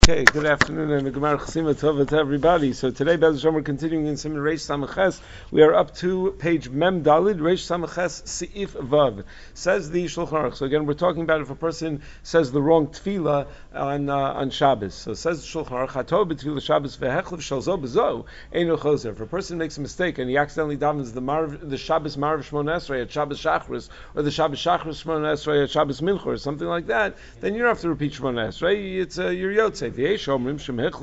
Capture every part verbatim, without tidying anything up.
Okay, good afternoon and a Gemara Chasima Tova to everybody. So today, Bez Hashem, we're continuing in Siman Reish Samaches. We are up to page Mem Dalid, Reish Samaches Seif Vav. Says the Shulchan Aruch. So again, we're talking about if a person says the wrong tefillah on uh, on Shabbos. So says the Shulchan Aruch, Hato b'tefillah Shabbos ve'hechlav shel zo b'zo eino chozer. If a person makes a mistake and he accidentally davens the Marv, the Shabbos Marv Shmona Esrei at Shabbos Shachris, or the Shabbos Shachris Shmona Esrei at Shabbos Mincha, or something like that, then you don't have to repeat Shmona Esrei. It's uh, your Yotzei. But Yesh Omrim,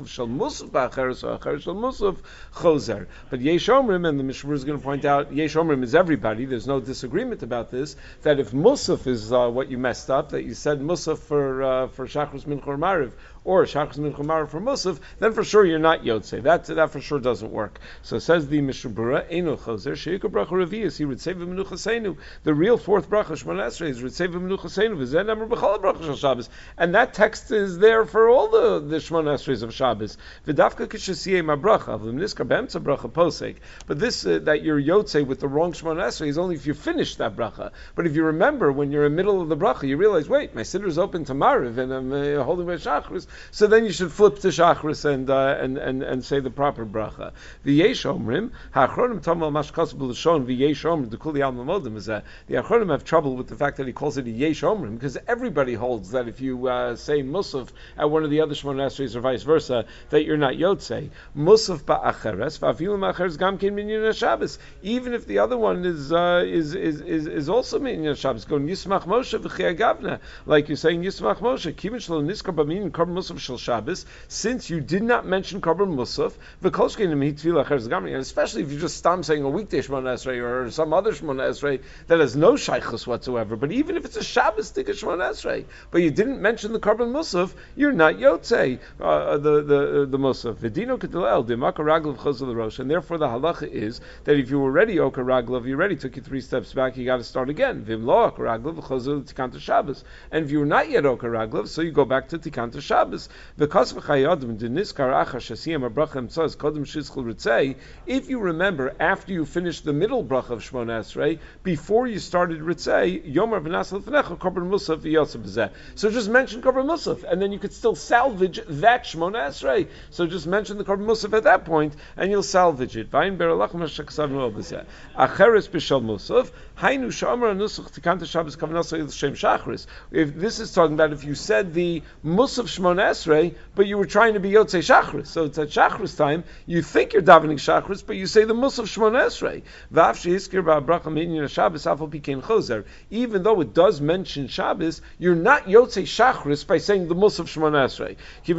and the Mishmur is going to point out, Yesh Omrim is everybody. There's no disagreement about this. That if Musaf is uh, what you messed up, that you said Musaf for uh, for Shachris Mincha or Mariv, or Shachris Mincha Mariv for Musaf, then for sure you're not Yotzei. That that for sure doesn't work. So it says the Mishnah Berurah, Eino Chozer Sheikah Bracha Revius. He would say v'menuchaseinu. The real fourth bracha Shmona Esrei is would say v'menuchaseinu v'zen Amar b'chol bracha shel Shabbos. And that text is there for all the the Shmona Esreis of Shabbos. V'dafka k'shesiyei ma bracha v'mniskar b'emtza bracha posek. But this uh, that you're Yotzei with the wrong Shmona Esrei is only if you finish that bracha. But if you remember when you're in the middle of the bracha, you realize, wait, my siddur is open to Mariv and I'm uh, holding my Shachris. So then you should flip to Shachris and uh, and, and and say the proper bracha. V'yesh omrim ha'achronim tamal mashkas b'lashon v'yesh omrim dekuli al mamodim is that the achronim have trouble with the fact that he calls it a yesh omrim because everybody holds that if you uh, say musaf at one of the other Shmona Esreis or vice versa, that you're not Yotzei. Musaf ba'acheres v'afilu ma'acheres gam ken minyan Shabbos. Even if the other one is uh, is, is is is also minyan Shabbos, going Yismach Moshe v'chiyah gavna, like you're saying Yismach Moshe. Kivin shlo niskar b'minyan korban musaf shel Shabbos. Since you did not mention korban musaf, v'kol shkein mi tefillah acheres gam, and especially if you just stop saying a weekday Shmona Esrei or some other Shmona Esrei that has no shaychus whatsoever. But even if it's a Shabbos tika Shmona Esrei, but you didn't mention the korban musaf, you're not Yotzei. Uh, the the the musaf v'dino kedilel de'maka raglav chazal l'rosh, and therefore the halacha is that if you already oka raglav, you already took you three steps back, you got to start again. V'im lo oka raglav chazal tikanta Shabbos, and if you were not yet oka raglav, so you go back to tikanta Shabbos. V'kas v'chayadim deniskar achar shasiyam abracha emtzaz kodem shizchul ritzei. If you remember after you finished the middle bracha of Shmona Esrei, before you started ritzei, yomar v'nasal l'fnecha korban musaf v'yosef b'zeh. So just mention korban musaf, and then you could still salvage that Shmona Esrei. So just mention the korban musaf at that point, and you'll salvage it. V'ayin beralach mashaksav no b'zeh. Acheres b'shal musaf, hainu sha'amar nusach tikanta Shabbos kavanasa l'shem shachris. If this is talking about if you said the musaf Shmona Esrei, but you were trying to be Yotzei Shachris, so it's at Shachris time, you think you're davening Shachris, but you say the musaf Shmona Esrei. V'af she'izkir ba'bracha minyan Shabbos afal pikein chozer. Even though it does mention Shabbos, you're not Yotzei Shachris by saying the musaf Shmona Esrei.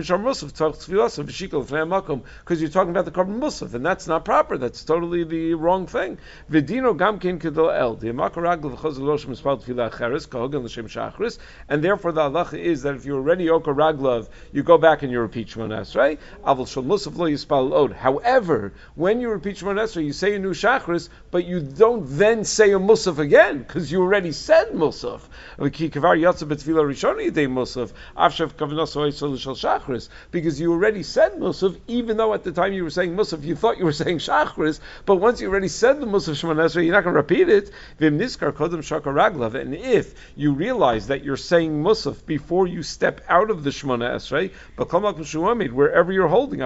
Because you're talking about the korban musaf, and that's not proper. That's totally the wrong thing. V'dino gam ken kedol el de'maka raglav v'chazal rosh mispal tefillah acheres kahogan l'shem shachris, and therefore the halacha is that if you're already oka raglav, you go back and you repeat Shmona Esrei. Aval shel musaf lo yispal od. However, when you repeat Shmona Esrei, you say a new shachris, but you don't then say a musaf again because you already said musaf. Because you already said musaf, even though at the time you were saying musaf, you thought you were saying shachris, but once you already said the musaf Shmona Esrei, you're not going to repeat it. And if you realize that you're saying musaf before you step out of the Shmona Esrei, wherever you're holding,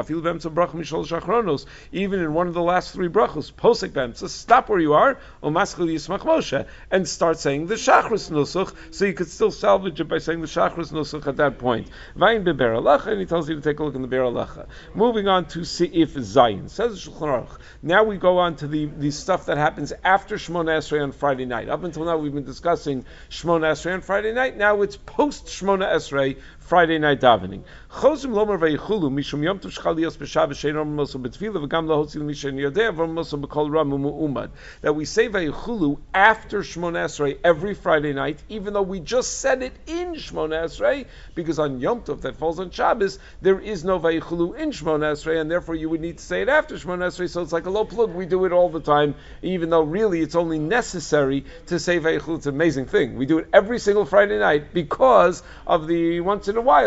even in one of the last three brachos, posek b'emtza, stop where you are, and start saying the shachris nusach, so you could still salvage it by saying the shachris nusach at that point. And he tells you to take a look in the Be'er Halacha. Moving on to Seif Zayin. Says Shulchan Aruch. Now we go on to the, the stuff that happens after Shmona Esrei on Friday night. Up until now we've been discussing Shmona Esrei on Friday night. Now it's post Shmona Esrei Friday night davening. Chozim lomar vaychulu mishum yom tov shchaliyos b'Shabbos shein omer moso b'tefillah v'gam lahotzi l'mishen yodeh v'omer moso b'kol ram u'mu'umad. That we say vaychulu after Shmona Esrei every Friday night, even though we just said it in Shmona Esrei, because on Yom Tov that falls on Shabbos there is no vaychulu in Shmona Esrei, and therefore you would need to say it after Shmona Esrei. So it's like a low plug. We do it all the time, even though really it's only necessary to say vaychulu. It's an amazing thing. We do it every single Friday night because of the once in a while that Yom Tov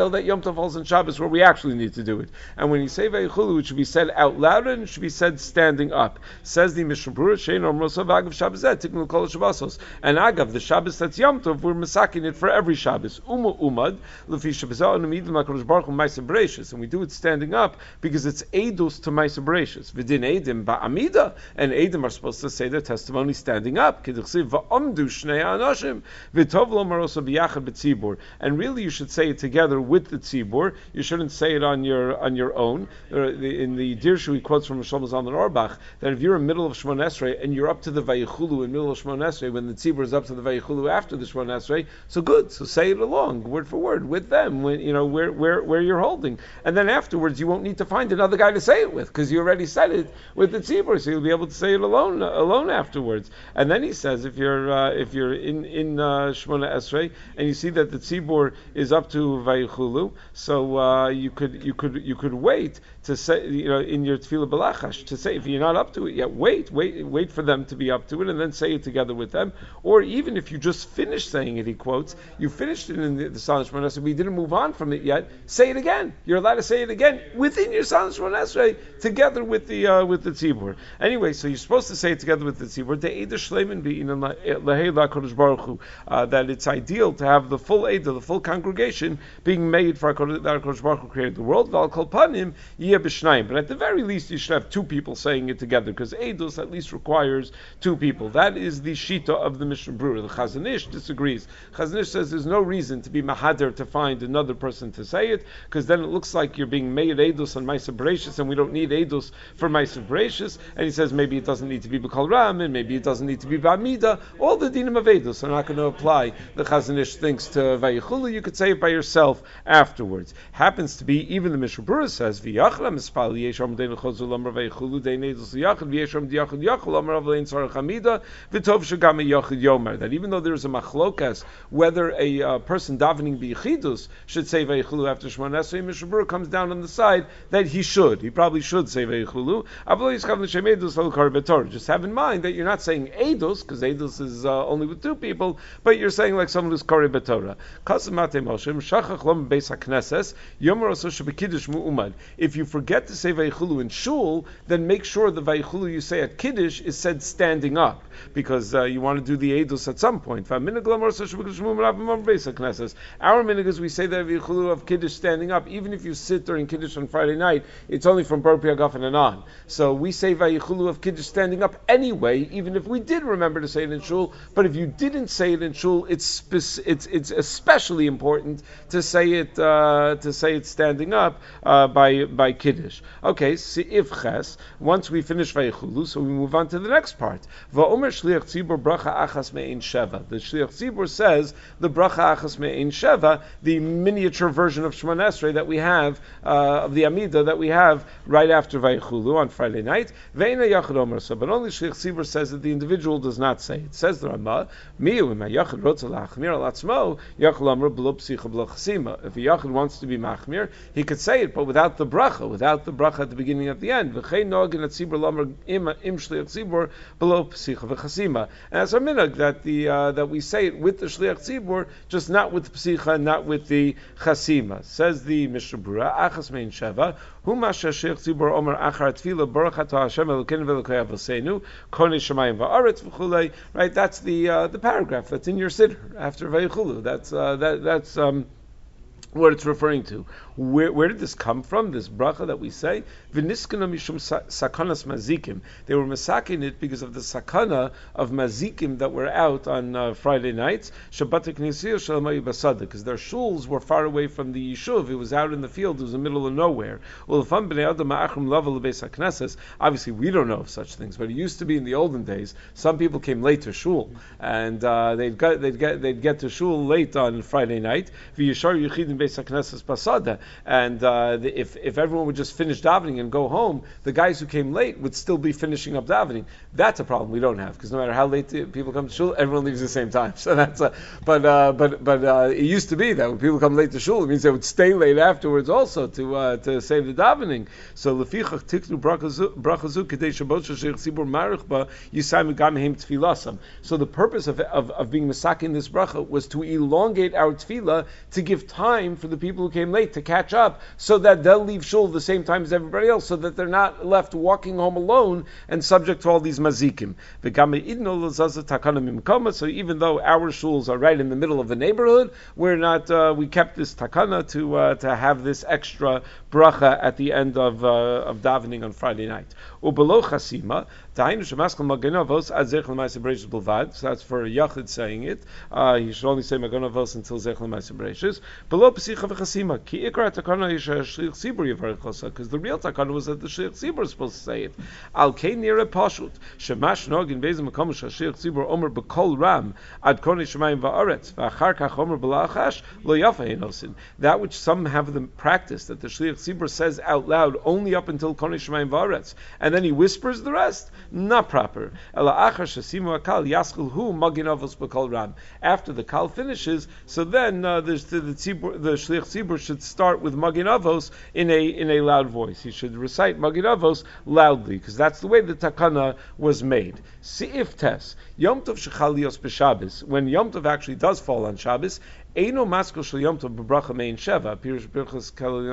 Tov falls on Shabbos where we actually need to do it. And when you say Vayichulu, it should be said out loud and it should be said standing up. Says the Mishnah Berurah, Shein Omrosav Agav Shabbos Zeh, Tiknu Kol Shabbosos. And Agav, the Shabbos that's Yom Tov, we're masaking it for every Shabbos. Uma Umad, Lefi Shabbos and Amidim HaKadosh Baruch Hu Ma'aseh Bereishis. And we do it standing up because it's Eidos to Ma'aseh Bereishis. V'din Eidim Ba'amida, and Eidim are supposed to say their testimony standing up. K'dichsiv Va'amdu Shnei Anoshim, V'tov Lo Marosa B'yachad B'tzibur. And really you should say it together with the tzibur. You shouldn't say it on your on your own. In the Dirshu, he quotes from Shlomo Zalman Auerbach that if you're in the middle of Shemon Esrei and you're up to the Vayichulu in the middle of Shemon Esrei, when the tzibur is up to the Vayichulu after the Shemon Esrei, so good. So say it along, word for word, with them, when you know where where where you're holding, and then afterwards you won't need to find another guy to say it with because you already said it with the tzibur, so you'll be able to say it alone alone afterwards. And then he says if you're uh, if you're in in uh, Shemon Esrei and you see that the tzibur is up to Vayichulu, so uh, you could you could you could wait to say, you know, in your tefillah belachash, to say if you're not up to it yet, wait, wait, wait for them to be up to it, and then say it together with them. Or even if you just finished saying it, he quotes, you finished it in the, the Silent Shemon Esrei, but you didn't move on from it yet. Say it again. You're allowed to say it again within your Silent Shemon Esrei, together with the uh, with the tzibur. Anyway, so you're supposed to say it together with the tzibur. The Eidah Shleimin be'in lahei laKadosh Baruch Hu, that it's ideal to have the full Eidah, the full congregation, being made for HaKadosh Baruch Hu created the world. V'al kol panim yeh b'shnayim. But at the very least, you should have two people saying it together, because Eidos at least requires two people. That is the shita of the Mishnah Berurah. The Chazon Ish disagrees. Chazon Ish says there's no reason to be mahader to find another person to say it, because then it looks like you're being made Eidos on Ma'aseh Bereishis, and we don't need Eidos for Ma'aseh Bereishis. And he says maybe it doesn't need to be B'kol Ram, and maybe it doesn't need to be Ba'amida. All the dinim of Eidos are not going to apply. The Chazon Ish thinks to Vayichulu, you could say it by yourself afterwards. Happens to be, even the Mishnah Berurah says, V'yachla mispal yesham dein chozul amar vayichulu dein edus yachid v'yesham diyachid yachul amar avlein tzarech hamida v'tov shagam yachid yomer. That even though there is a machlokas whether a uh, person davening b'yichidus should say vayichulu after Shemon Esrei, Mishnah Berurah comes down on the side that he should. He probably should say vayichulu. Just have in mind that you're not saying edus, because edus is uh, only with two people, but you're saying like someone who's kari b'torah. If you forget to say Vayichulu in shul, then make sure the Vayichulu you say at Kiddush is said standing up, because uh, you want to do the Eidos at some point. Our minhag is we say the Vayichulu of Kiddush standing up, even if you sit during Kiddush on Friday night, it's only from Bar Piagafen and on. So we say Vayichulu of Kiddush standing up anyway, even if we did remember to say it in shul. But if you didn't say it in shul, it's spec- it's it's especially important to say it uh, to say it standing up uh, by by Kiddush. Okay, see if ches. Once we finish Vayichulu, so we move on to the next part. Va'omer shliach tzibur bracha achas me'ein sheva. The shliach tzibur says the bracha achas me'ein sheva, the miniature version of Shemon Esrei that we have uh, of the Amida that we have right after Vayichulu on Friday night. Ve'ena yachid omer so, but only shliach tzibur says that the individual does not say it. Says the Rama, miu im yachid rotza lachmir al atzmo yachid omer b'lo psicha b'lo chasima. If a yachid wants to be machmir, he could say it, but without the bracha, without the bracha at the beginning and at the end. And that's our minhag, that the uh, that we say it with the shliach tzibur, just not with the psicha, not with the chasima. Says the Mishnah Berurah, achas mein sheva, huma shliach tzibur omer achar tefila baruch atah Hashem Elokeinu v'Elokei Avosenu konei shamayim va'aretz v'chulei. Right, that's the uh, the paragraph that's in your siddur after Vayichulu. That's uh, that that's. Um, what it's referring to. Where, where did this come from, this bracha that we say? V'niskana mishum sakanas mazikim. They were masaking it because of the sakana of mazikim that were out on uh, Friday nights. Shabbat k'nisiyah shalomai basada, because their shuls were far away from the yishuv. It was out in the field. It was in the middle of nowhere. Obviously, we don't know of such things, but it used to be in the olden days. Some people came late to shul, and uh, they'd get they'd get they'd get to shul late on Friday night. And uh, the, if if everyone would just finish davening and go home, the guys who came late would still be finishing up davening. That's a problem we don't have, because no matter how late people come to shul, everyone leaves at the same time. So that's a, but uh, but but uh, it used to be that when people come late to shul, it means they would stay late afterwards also to uh, to save the davening. So lefichach tiknu brachazu kedei shabot sheshich tzibur marichba yisayim gamheim tfilasam. So the purpose of of, of being masakin this bracha was to elongate our tefillah, to give time time for the people who came late to catch up, so that they'll leave shul the same time as everybody else, so that they're not left walking home alone and subject to all these mazikim. So even though our shuls are right in the middle of the neighborhood, we're not. Uh, we kept this takana to uh, to have this extra bracha at the end of uh, of davening on Friday night. Ubelo chasima. So that's for a yachid saying it. Uh, he should only say Magen Avos until Zech L'Maaseh Bereishis. Below Pesicha v'Chasima, ki ikar takana is Shliach Tzibur yivarech chosa, because the real takana was that the Shliach Tzibur is supposed to say it. Al kei nira pashut shemash nogin beizim makom shliach Tzibur omer b'kol ram ad konei shemayim va'aretz v'achar kach omer b'la'achash lo yafa enosin. That which some have the practice that the Shliach Tzibur says out loud only up until konei shemayim va'aretz, and then he whispers the rest. Not proper. After the kal finishes, so then uh, the the, tzibur, the shliach tzibur should start with magin avos in a in a loud voice. He should recite magin avos loudly, because that's the way the takana was made. Si'if tes Yom Tov shechal lios b'Shabbos, when Yom Tov actually does fall on Shabbos. Eino maskil shel Yom Tov b'bracha mein sheva, pirush birchas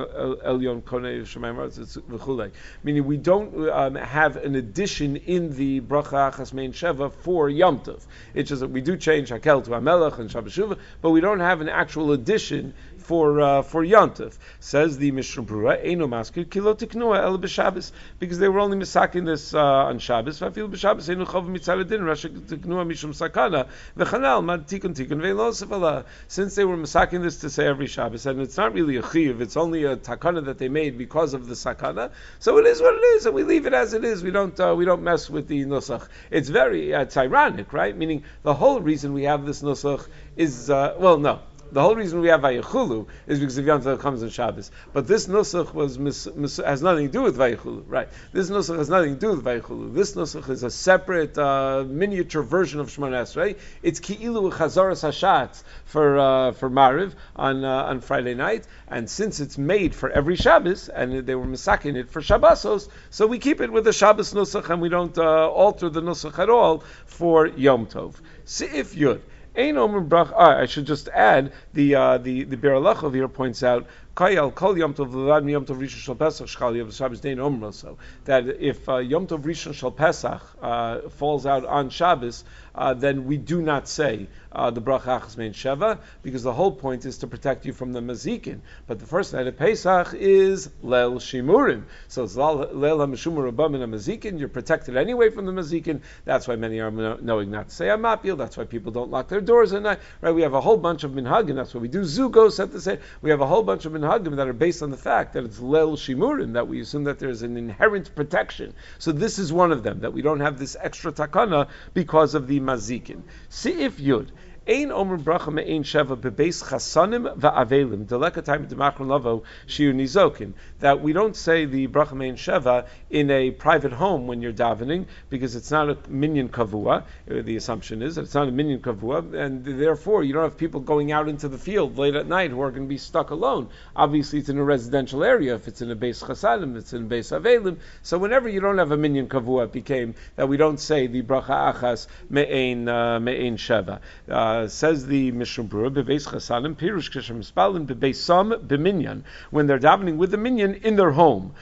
elyon konei shemayim v'chulei. Meaning we don't um, have an addition in the bracha achas mein sheva for Yom Tov. It's just that we do change hakel to hamelach and Shabbat Shuvah, but we don't have an actual addition for uh, for Yom Tov. Says the Mishnah Brura, Eino maskil kilo tiknua el b'Shabbos, because they were only misaking this uh, on Shabbos. V'afil b'Shabbos einu chav mitzad din rasha tiknua mishum sakana v'chanal mad tikun tikun ve'lo sefala. Since they were masaking this to say every Shabbos, and it's not really a chiyuv, it's only a takana that they made because of the sakana. So it is what it is, and we leave it as it is. We don't uh, we don't mess with the nusach. It's very uh, it's ironic, right? Meaning the whole reason we have this nusach is uh, well, no. The whole reason we have Vayichulu is because of Yom Tov comes on Shabbos. But this nusach was mis, mis, has nothing to do with Vayichulu, right? This nusach has nothing to do with Vayichulu. This nusach is a separate uh, miniature version of Shemona Esrei. It's Ki'ilu Chazaras Hashatz for uh, for Mariv on uh, on Friday night, and since it's made for every Shabbos, and they were misaking it for Shabbosos, so we keep it with the Shabbos nusach, and we don't uh, alter the nusach at all for Yom Tov. Si'if Yud. Ein omer brach. Ah, I should just add the uh, the the Be'er Halacha here points out Kayal Kol Yom Tov Levad Yom Tov Rishon Shal Pesach Shchal Yom Shabbos Dein Omer also, that if uh, Yom Tov Rishon Shal Pesach uh, falls out on Shabbos, uh, then we do not say uh, the bracha achas mein sheva, because the whole point is to protect you from the mazikin. But the first night of Pesach is Leil Shimurim, so it's Leil HaMeshumur Rabam and Mazikin. You're protected anyway from the mazikin. That's why many are knowing not to say Amapil. That's why people don't lock their doors at night. Right? We have a whole bunch of minhagim. That's why we do zugos at the same. We have a whole bunch of minhagim that are based on the fact that it's Leil Shimurim, that we assume that there's an inherent protection. So this is one of them, that we don't have this extra takana because of the mazikin. Si'if Yud. Ein omer bracha me'ein sheva bebeis chasanim va'avelim deleka time demachron lavo shiur nizokin. That we don't say the bracha me'ein sheva in a private home when you're davening, because it's not a minyan kavua. The assumption is that it's not a minyan kavua, and therefore you don't have people going out into the field late at night who are going to be stuck alone. Obviously, it's in a residential area. If it's in a beis chasanim, it's in a beis avelim. So whenever you don't have a minyan kavua, it became that we don't say the bracha achas me'ein uh, me'ein sheva. Uh, Uh, says the Mishnah Brura, bebeis chasanim pirush kishem spalim bebeisam b'minyan, when they're davening with the minyan in their home.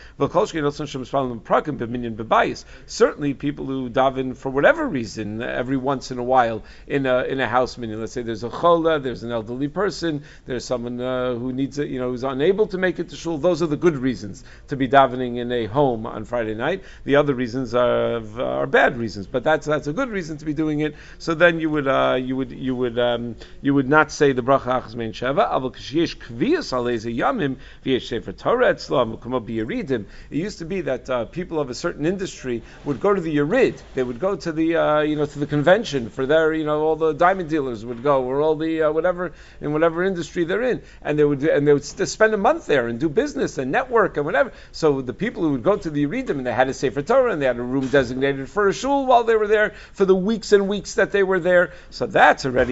Certainly, people who daven for whatever reason, every once in a while, in a in a house minyan. Let's say there's a chola, there's an elderly person, there's someone uh, who needs it, you know, who's unable to make it to shul. Those are the good reasons to be davening in a home on Friday night. The other reasons are are bad reasons, but that's that's a good reason to be doing it. So then you would uh, you would you would um, you would not say the bracha achas mein sheva. Aval k'sheyesh kviyas aleze yamim v'yesh sefer Torah etzlam v'kamo b'yeridim. It used to be that uh, people of a certain industry would go to the yerid. They would go to the uh, you know to the convention for their you know all the diamond dealers would go, or all the uh, whatever in whatever industry they're in, and they would and they would spend a month there and do business and network and whatever. So the people who would go to the yeridim, and they had a sefer Torah and they had a room designated for a shul while they were there for the weeks and weeks that they were there. So that's already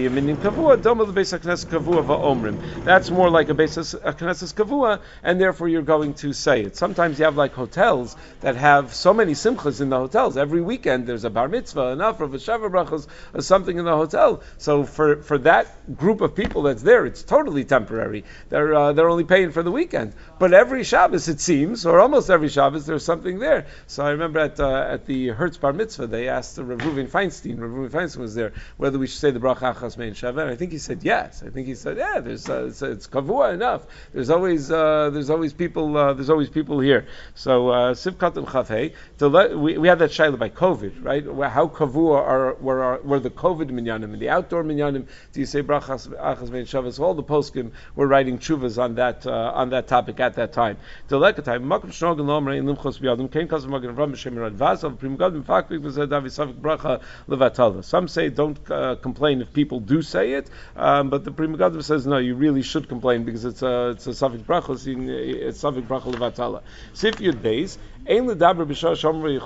already a minyan kavua. Doma the beis hakneses kavua va'omrim. That's more like a beis hakneses kavua, and therefore you're going to say it. Sometimes you have like hotels that have so many simchas in the hotels. Every weekend there's a bar mitzvah, an afra, a sheva brachos, or something in the hotel. So for, for that group of people that's there, it's totally temporary. They're uh, they're only paying for the weekend. But every Shabbos, it seems, or almost every Shabbos, there's something there. So I remember at uh, at the Hertz bar mitzvah, they asked Rav Reuven Feinstein. Rav Reuven Feinstein was there whether we should say the bracha achas mein sheva. And I think he said yes. I think he said yeah. There's uh, it's, it's kavua enough. There's always uh, there's always people uh, there's always people here. So Sivkat and Chafei. We we had that shaila by COVID, right? How kavua are were our, were the COVID minyanim and the outdoor minyanim? Do you say brachas achas mein sheva? So all the poskim were writing tshuvas on that uh, on that topic at that time. The lekatay makom shnogen lomrei in limchos biyadim kein kaz magen ram shemirad vasav prim gadim fakvik v'zeh davisavik bracha levatala. Some say don't uh, complain if people do say it, um, but the Pri Megadim says no, you really should complain because it's a it's a savik bracha, it's savik bracha levatala. Sif yud beis. You're not supposed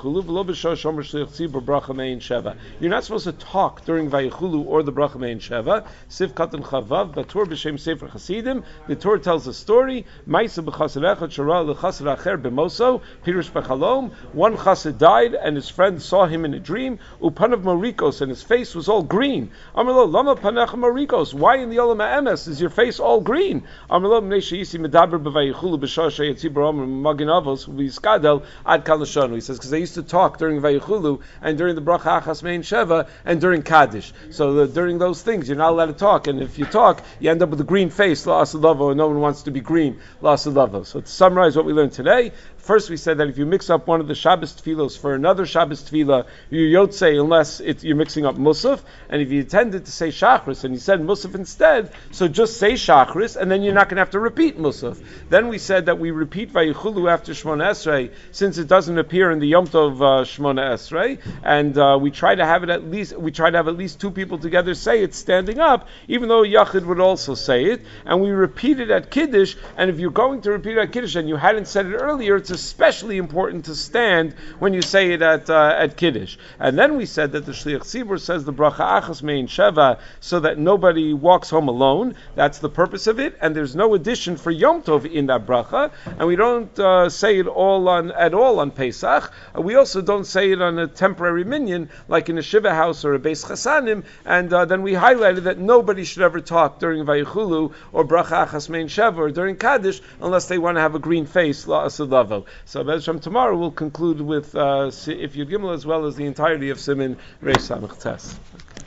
to talk during Vayichulu or the Bracha Mein Sheva. Siv Katan Chavav, Batur B'Shem Sefer Chasidim. The Torah tells a story. Ma'isa b'chassid echad shara l'chassid acher b'moso. Pirush b'chalom. One chassid died, and his friend saw him in a dream. Upanav marikos, and his face was all green. Amrlo lama panach marikos. Why in the Olam Ha'emes is your face all green? Amrlo mnei she'isi medaber b'Vayichulu b'shah she'yatzi b'Omer magin avos v'yiskadel. Ad Kalashonu. He says, because they used to talk during Vayichulu and during the Bracha Achas Mein Sheva and during Kaddish. So the, during those things, you're not allowed to talk. And if you talk, you end up with a green face, La Asadavo, and no one wants to be green, La Asadavo. So to summarize what we learned today, first we said that if you mix up one of the Shabbos tefillos for another Shabbos tefillah, you yotzei unless it, you're mixing up Musaf. And if you intended to say Shachris and you said Musaf instead, so just say Shachris and then you're not going to have to repeat Musaf. Then we said that we repeat Vayichulu after Shmona Esrei since it doesn't appear in the Yom Tov uh, Shmona Esrei, and uh, we try to have it at least we try to have at least two people together say it standing up, even though Yachid would also say it, and we repeat it at Kiddush. And if you're going to repeat it at Kiddush and you hadn't said it earlier, it's especially important to stand when you say it at uh, at Kiddush. And then we said that the Shliach Tzibur says the Bracha Achas Mein Sheva so that nobody walks home alone. That's the purpose of it, and there's no addition for Yom Tov in that bracha, and we don't uh, say it all on at all on Pesach. Uh, we also don't say it on a temporary minyan like in a shiva house or a beis chasanim, and uh, then we highlighted that nobody should ever talk during Vayichulu or Bracha Achas Mein Sheva or during Kaddish unless they want to have a green face, La Asadavo. So Bezram tomorrow we'll conclude with uh, If Yud Gimel as well as the entirety of Siman Reish Samach Tes.